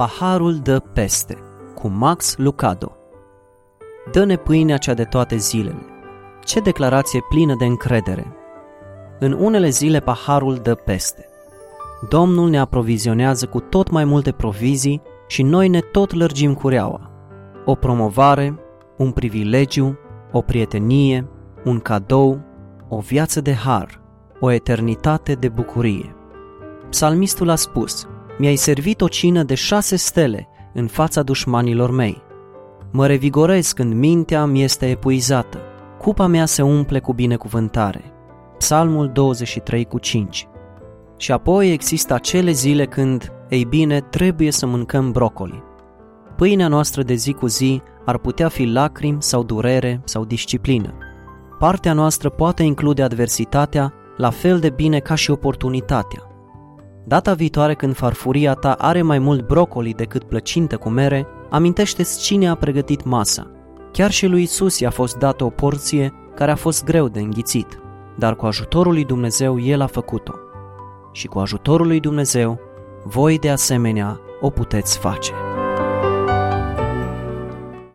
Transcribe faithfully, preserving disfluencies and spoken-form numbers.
Paharul dă peste, cu Max Lucado. Dă-ne pâinea cea de toate zilele. Ce declarație plină de încredere! În unele zile paharul dă peste. Domnul ne aprovizionează cu tot mai multe provizii și noi ne tot lărgim cureaua. O promovare, un privilegiu, o prietenie, un cadou, o viață de har, o eternitate de bucurie. Psalmistul a spus: mi-ai servit o cină de șase stele în fața dușmanilor mei. Mă revigorez când mintea mi este epuizată. Cupa mea se umple cu binecuvântare. Psalmul douăzeci și trei cu cinci. Și apoi există acele zile când, ei bine, trebuie să mâncăm brocoli. Pâinea noastră de zi cu zi ar putea fi lacrimi sau durere sau disciplină. Partea noastră poate include adversitatea la fel de bine ca și oportunitatea. Data viitoare când farfuria ta are mai mult brocoli decât plăcintă cu mere, amintește-ți cine a pregătit masa. Chiar și lui Isus i-a fost dată o porție care a fost greu de înghițit, dar cu ajutorul lui Dumnezeu El a făcut-o. Și cu ajutorul lui Dumnezeu, voi de asemenea o puteți face.